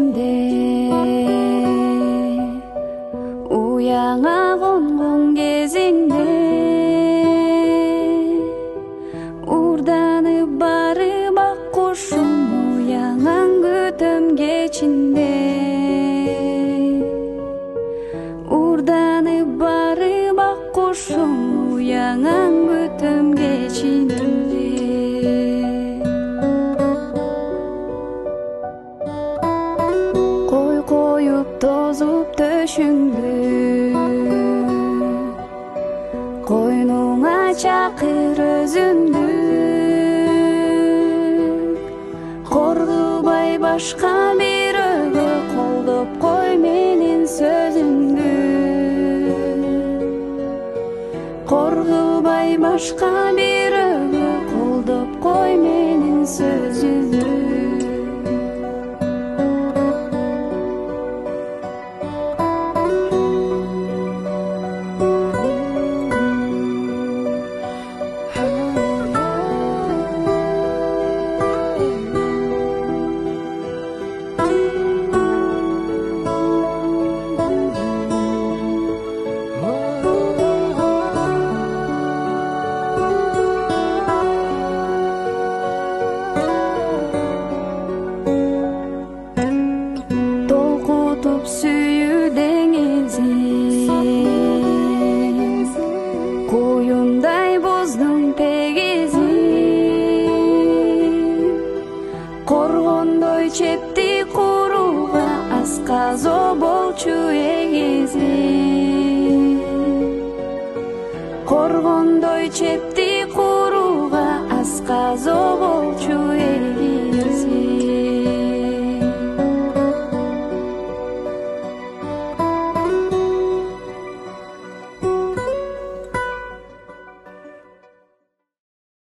кечинде уяңа конгон кезиңде урданып барып ак кушум уяңан күтөм кечинде урданып барып ак кушум уяңан күтөм кечинде коюп тозуп төшүңдү койнуңа чакыр өзүңдү кордубай башка бирөөгө колдоп кой менин сөзүңдү кордубай башка бирөөгө колдоп кой менин сөзүңдү сүйүү деңизи куюмдай боздуң тегизин коргондой чепти курууга асказо болчу эгизин коргондой чепти